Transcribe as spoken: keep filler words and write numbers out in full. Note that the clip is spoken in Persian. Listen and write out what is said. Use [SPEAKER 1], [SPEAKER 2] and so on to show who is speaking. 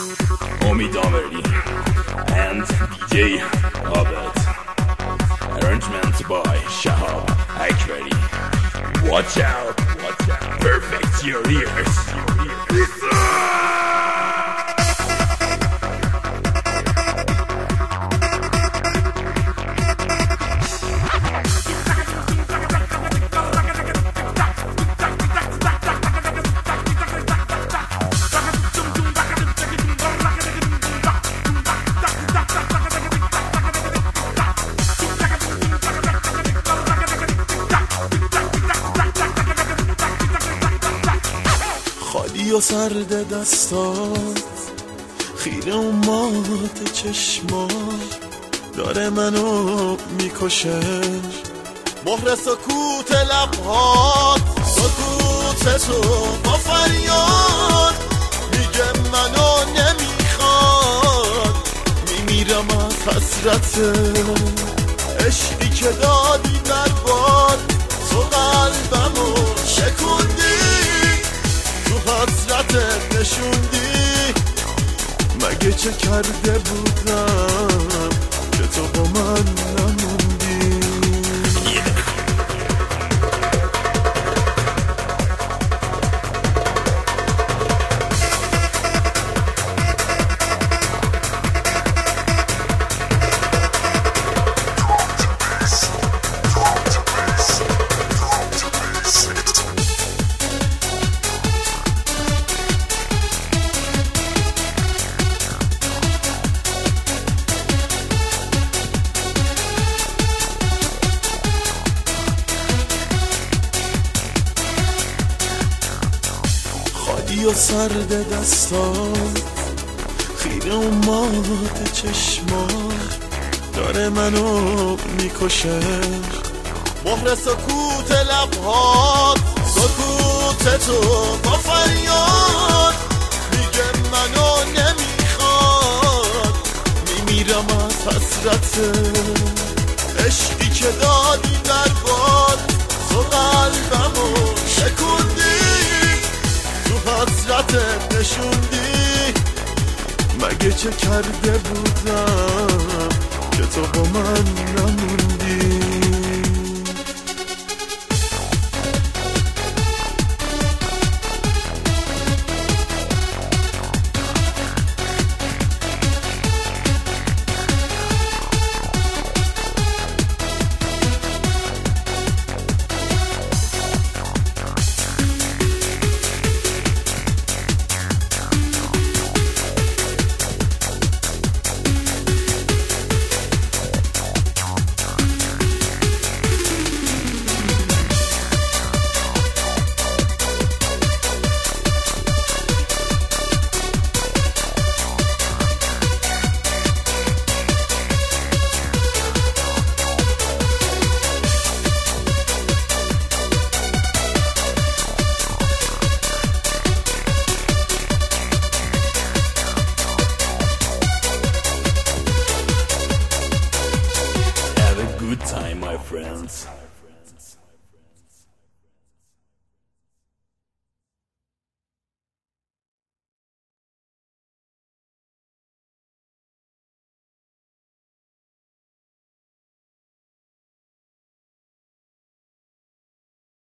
[SPEAKER 1] Omid Ameri and D J Abed. Arrangement by Shahab Akbari. Watch out, watch out, perfect your ears.
[SPEAKER 2] خالی و سرد دستات، خیره و مات چشمات، داره منو میکشه. مهر سکوت لبهات، سکوت تو با فریاد میگه منو نمیخواد. میمیرم از حسرت عشقی که دادی در باد. تو قلبمو شکوندی، تو حسرتت نشوندی. مگه چه کرده بودم که تو با من نموندی؟ خالی و سرد دستات، خیره و مات چشمات، داره منو میکشه. مهر سکوت لبهات، سکوت تو با فریاد میگه منو نمیخواد. میمیرم از حسرت عشقی که دادی در باد. تو قلبمو شکوندی، تو حسرتت نشوندی. مگه چه کرده بودم که تو با من نموندی؟